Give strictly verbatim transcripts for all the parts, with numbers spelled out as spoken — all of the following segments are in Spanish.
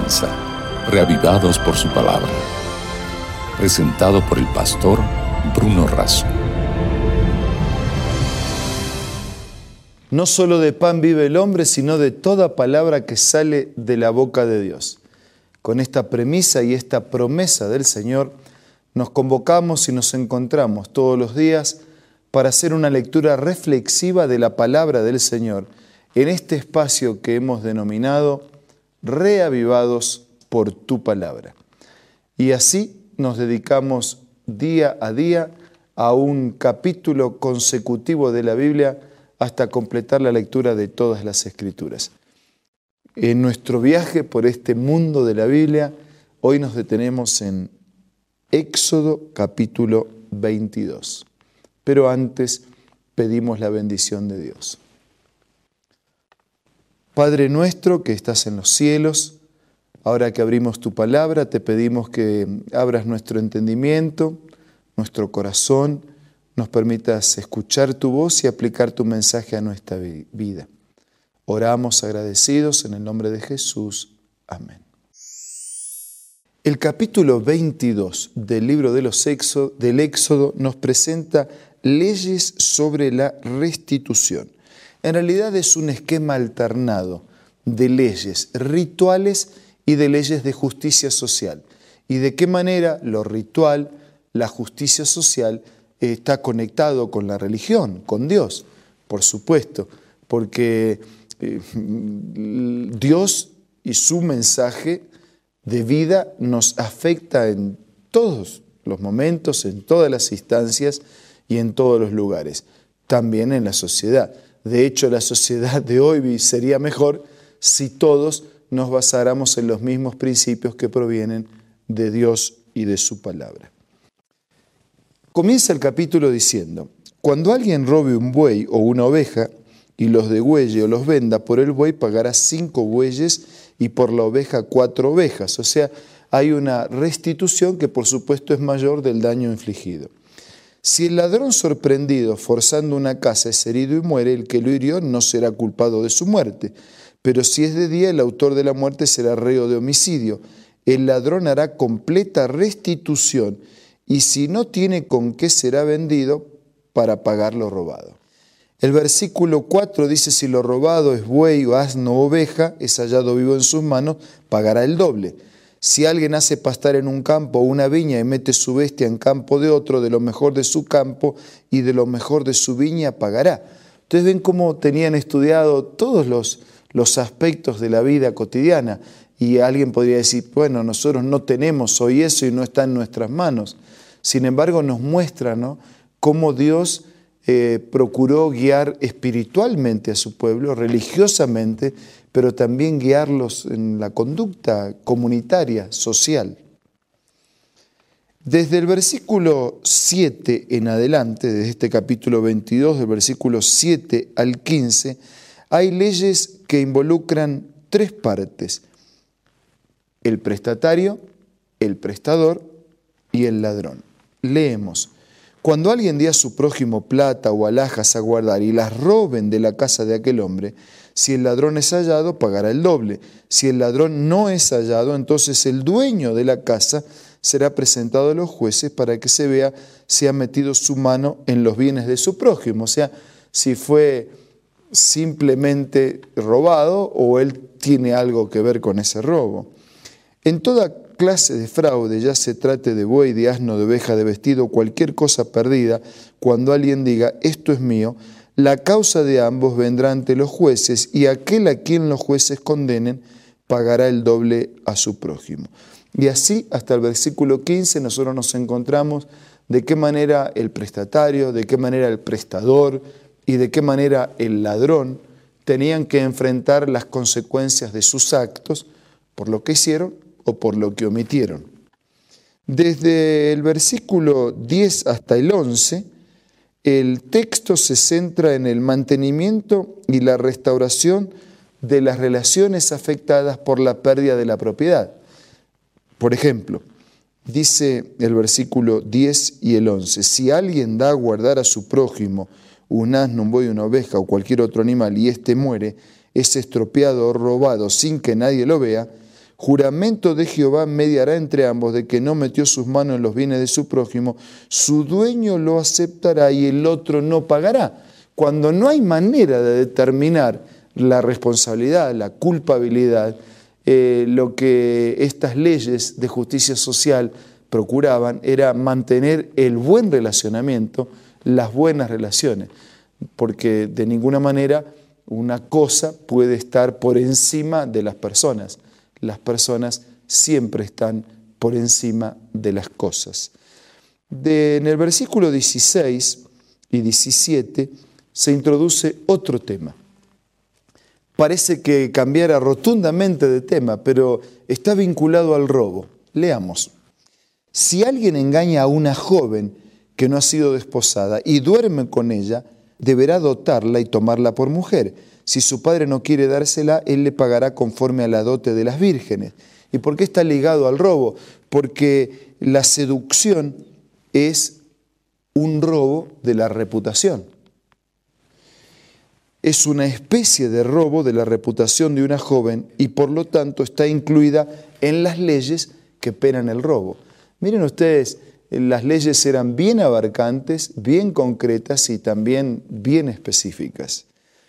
comienza, Reavivados por su palabra. Presentado por el pastor Bruno Razo. No solo de pan vive el hombre, sino de toda palabra que sale de la boca de Dios. Con esta premisa y esta promesa del Señor, nos convocamos y nos encontramos todos los días para hacer una lectura reflexiva de la palabra del Señor en este espacio que hemos denominado Reavivados por tu palabra. Y así nos dedicamos día a día a un capítulo consecutivo de la Biblia hasta completar la lectura de todas las Escrituras. En nuestro viaje por este mundo de la Biblia, hoy nos detenemos en Éxodo capítulo veintidós. Pero antes pedimos la bendición de Dios. Padre nuestro que estás en los cielos, ahora que abrimos tu palabra, te pedimos que abras nuestro entendimiento, nuestro corazón, nos permitas escuchar tu voz y aplicar tu mensaje a nuestra vida. Oramos agradecidos en el nombre de Jesús. Amén. El capítulo veintidós del libro de los Éxodo, del Éxodo nos presenta leyes sobre la restitución. En realidad es un esquema alternado de leyes rituales y de leyes de justicia social. Y de qué manera lo ritual, la justicia social, está conectado con la religión, con Dios, por supuesto, porque eh, Dios y su mensaje de vida nos afecta en todos los momentos, en todas las instancias y en todos los lugares, también en la sociedad. De hecho, la sociedad de hoy sería mejor si todos nos basáramos en los mismos principios que provienen de Dios y de su palabra. Comienza el capítulo diciendo: cuando alguien robe un buey o una oveja y los degüelle o los venda, por el buey pagará cinco bueyes y por la oveja cuatro ovejas. O sea, hay una restitución que por supuesto es mayor del daño infligido. Si el ladrón sorprendido forzando una casa es herido y muere, el que lo hirió no será culpado de su muerte. Pero si es de día, el autor de la muerte será reo de homicidio. El ladrón hará completa restitución y si no tiene con qué será vendido para pagar lo robado. El versículo cuatro dice: si lo robado es buey o asno o oveja, es hallado vivo en sus manos, pagará el doble. Si alguien hace pastar en un campo una viña y mete su bestia en campo de otro, de lo mejor de su campo y de lo mejor de su viña pagará. Ustedes ven cómo tenían estudiado todos los, los aspectos de la vida cotidiana. Y alguien podría decir, bueno, nosotros no tenemos hoy eso y no está en nuestras manos. Sin embargo, nos muestra, ¿no?, cómo Dios eh, procuró guiar espiritualmente a su pueblo, religiosamente, pero también guiarlos en la conducta comunitaria, social. Desde el versículo siete en adelante, desde este capítulo veintidós, del versículo siete al quince, hay leyes que involucran tres partes: el prestatario, el prestador y el ladrón. Leemos: cuando alguien dé a su prójimo plata o alhajas a guardar y las roben de la casa de aquel hombre, si el ladrón es hallado, pagará el doble. Si el ladrón no es hallado, entonces el dueño de la casa será presentado a los jueces para que se vea si ha metido su mano en los bienes de su prójimo. O sea, si fue simplemente robado o él tiene algo que ver con ese robo. En toda clase de fraude, ya se trate de buey, de asno, de oveja, de vestido, cualquier cosa perdida, cuando alguien diga, esto es mío, la causa de ambos vendrá ante los jueces y aquel a quien los jueces condenen pagará el doble a su prójimo. Y así, hasta el versículo quince, nosotros nos encontramos de qué manera el prestatario, de qué manera el prestador y de qué manera el ladrón tenían que enfrentar las consecuencias de sus actos por lo que hicieron o por lo que omitieron. Desde el versículo diez hasta el once, el texto se centra en el mantenimiento y la restauración de las relaciones afectadas por la pérdida de la propiedad. Por ejemplo, dice el versículo diez y el once, si alguien da a guardar a su prójimo un asno, un buey, una oveja o cualquier otro animal y éste muere, es estropeado o robado sin que nadie lo vea, juramento de Jehová mediará entre ambos de que no metió sus manos en los bienes de su prójimo, su dueño lo aceptará y el otro no pagará. Cuando no hay manera de determinar la responsabilidad, la culpabilidad, eh, lo que estas leyes de justicia social procuraban era mantener el buen relacionamiento, las buenas relaciones, porque de ninguna manera una cosa puede estar por encima de las personas. Las personas siempre están por encima de las cosas. De, en el versículo dieciséis y diecisiete se introduce otro tema. Parece que cambiara rotundamente de tema, pero está vinculado al robo. Leamos. Si alguien engaña a una joven que no ha sido desposada y duerme con ella, deberá dotarla y tomarla por mujer. Si su padre no quiere dársela, él le pagará conforme a la dote de las vírgenes. ¿Y por qué está ligado al robo? Porque la seducción es un robo de la reputación. Es una especie de robo de la reputación de una joven y por lo tanto está incluida en las leyes que penan el robo. Miren ustedes, las leyes eran bien abarcantes, bien concretas y también bien específicas.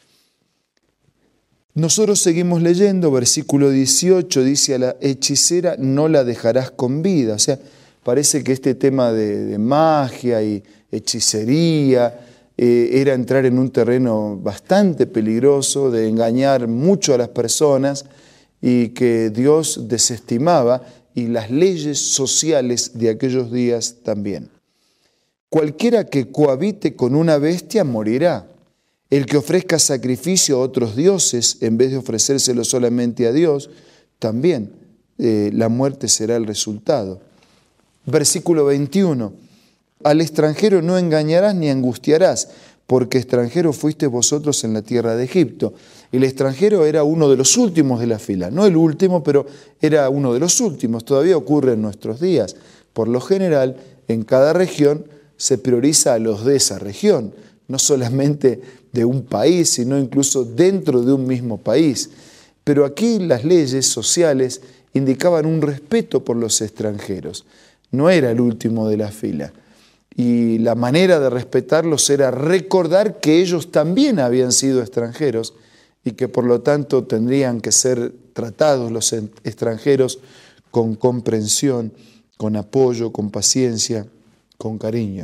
Nosotros seguimos leyendo, versículo dieciocho, dice a la hechicera no la dejarás con vida. O sea, parece que este tema de, de magia y hechicería eh, era entrar en un terreno bastante peligroso, de engañar mucho a las personas y que Dios desestimaba, y las leyes sociales de aquellos días también. Cualquiera que cohabite con una bestia morirá. El que ofrezca sacrificio a otros dioses en vez de ofrecérselo solamente a Dios, también eh, la muerte será el resultado. Versículo veintiuno. Al extranjero no engañarás ni angustiarás, porque extranjero fuiste vosotros en la tierra de Egipto. El extranjero era uno de los últimos de la fila, no el último, pero era uno de los últimos. Todavía ocurre en nuestros días. Por lo general, en cada región se prioriza a los de esa región, no solamente de un país, sino incluso dentro de un mismo país. Pero aquí las leyes sociales indicaban un respeto por los extranjeros. No era el último de la fila. Y la manera de respetarlos era recordar que ellos también habían sido extranjeros y que por lo tanto tendrían que ser tratados los extranjeros con comprensión, con apoyo, con paciencia, con cariño.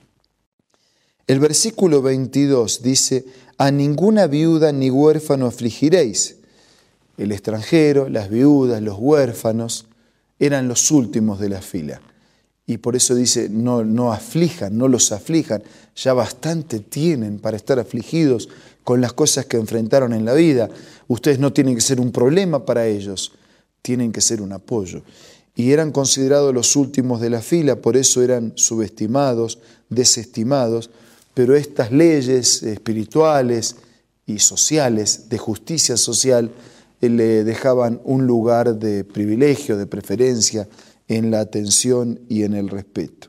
El versículo veintidós dice, a ninguna viuda ni huérfano afligiréis. El extranjero, las viudas, los huérfanos eran los últimos de la fila. Y por eso dice, no, no aflijan, no los aflijan. Ya bastante tienen para estar afligidos con las cosas que enfrentaron en la vida. Ustedes no tienen que ser un problema para ellos, tienen que ser un apoyo. Y eran considerados los últimos de la fila, por eso eran subestimados, desestimados. Pero estas leyes espirituales y sociales, de justicia social, le dejaban un lugar de privilegio, de preferencia, en la atención y en el respeto.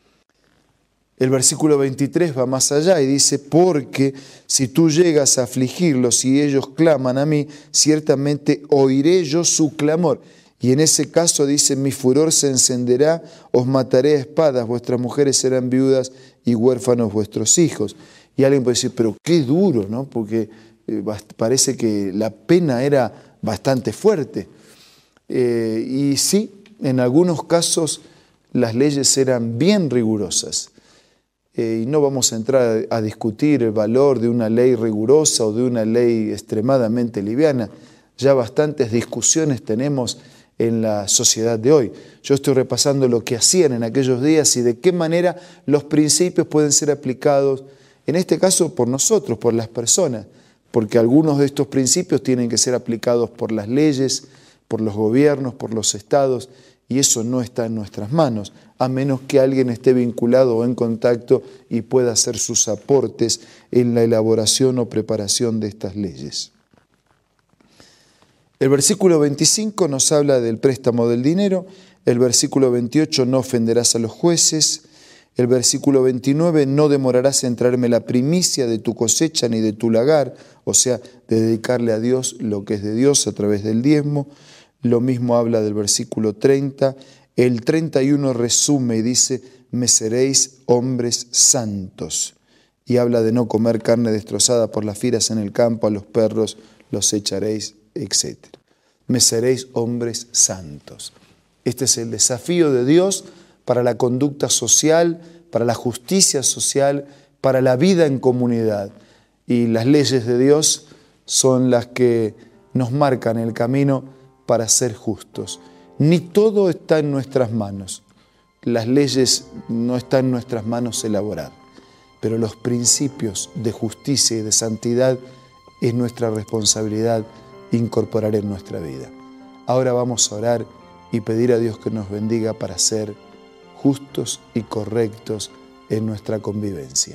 El versículo veintitrés va más allá y dice, porque si tú llegas a afligirlos y ellos claman a mí, ciertamente oiré yo su clamor. Y en ese caso dice, mi furor se encenderá, os mataré a espadas, vuestras mujeres serán viudas y huérfanos vuestros hijos. Y alguien puede decir, pero qué duro, ¿no? Porque eh, parece que la pena era bastante fuerte. Eh, y sí, en algunos casos las leyes eran bien rigurosas. Eh, y no vamos a entrar a, a discutir el valor de una ley rigurosa o de una ley extremadamente liviana. Ya bastantes discusiones tenemos en la sociedad de hoy. Yo estoy repasando lo que hacían en aquellos días y de qué manera los principios pueden ser aplicados, en este caso por nosotros, por las personas, porque algunos de estos principios tienen que ser aplicados por las leyes, por los gobiernos, por los estados, y eso no está en nuestras manos, a menos que alguien esté vinculado o en contacto y pueda hacer sus aportes en la elaboración o preparación de estas leyes. El versículo veinticinco nos habla del préstamo del dinero, el versículo veintiocho, no ofenderás a los jueces, el versículo veintinueve, no demorarás en traerme la primicia de tu cosecha ni de tu lagar, o sea, de dedicarle a Dios lo que es de Dios a través del diezmo. Lo mismo habla del versículo treinta. El treinta y uno resume y dice, me seréis hombres santos. Y habla de no comer carne destrozada por las fieras en el campo, a los perros los echaréis, etcétera. Me seréis hombres santos. Este es el desafío de Dios para la conducta social, para la justicia social, para la vida en comunidad. Y las leyes de Dios son las que nos marcan el camino para ser justos. Ni todo está en nuestras manos. Las leyes no están en nuestras manos elaborar, pero los principios de justicia y de santidad es nuestra responsabilidad incorporar en nuestra vida. Ahora vamos a orar y pedir a Dios que nos bendiga para ser justos y correctos en nuestra convivencia.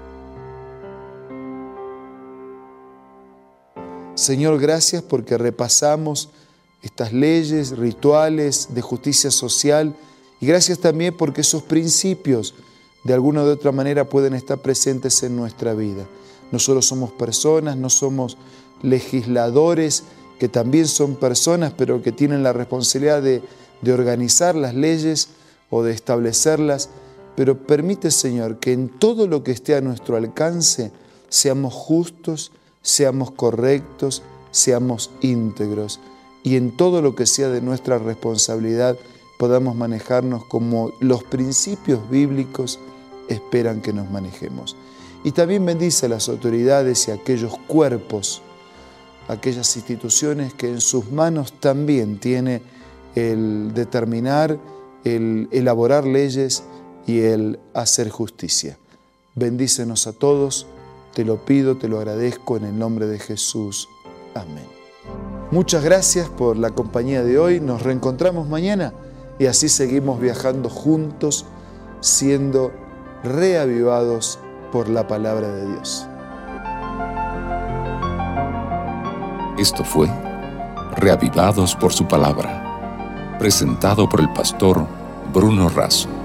Señor, gracias porque repasamos estas leyes, rituales de justicia social, y gracias también porque esos principios de alguna u otra manera pueden estar presentes en nuestra vida. No solo somos personas, no somos legisladores, que también son personas, pero que tienen la responsabilidad de, de organizar las leyes o de establecerlas. Pero permite, Señor, que en todo lo que esté a nuestro alcance seamos justos, seamos correctos, seamos íntegros. Y en todo lo que sea de nuestra responsabilidad podamos manejarnos como los principios bíblicos esperan que nos manejemos. Y también bendice a las autoridades y a aquellos cuerpos, aquellas instituciones que en sus manos también tiene el determinar, el elaborar leyes y el hacer justicia. Bendícenos a todos, te lo pido, te lo agradezco en el nombre de Jesús. Amén. Muchas gracias por la compañía de hoy. Nos reencontramos mañana y así seguimos viajando juntos, siendo reavivados por la palabra de Dios. Esto fue Reavivados por su palabra, presentado por el pastor Bruno Razo.